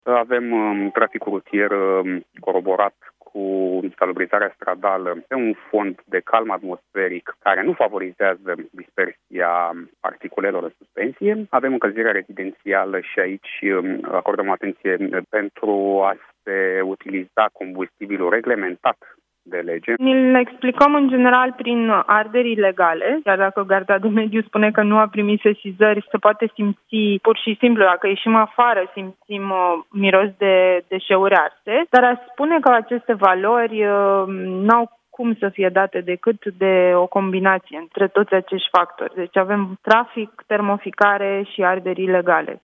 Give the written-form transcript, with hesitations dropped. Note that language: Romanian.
Avem traficul rutier coroborat cu salubrizarea stradală pe un fond de calm atmosferic care nu favorizează dispersia particulelor în suspensie. Avem încălzirea rezidențială și aici acordăm atenție pentru a se utiliza combustibilul reglementat de lege. Ni-l explicăm în general prin arderi ilegale, iar dacă Garda de Mediu spune că nu a primit sesizări, se poate simți pur și simplu, dacă ieșim afară, simțim miros de deșeuri arse, dar a spune că aceste valori n-au cum să fie date decât de o combinație între toți acești factori. Deci avem trafic, termoficare și arderi ilegale.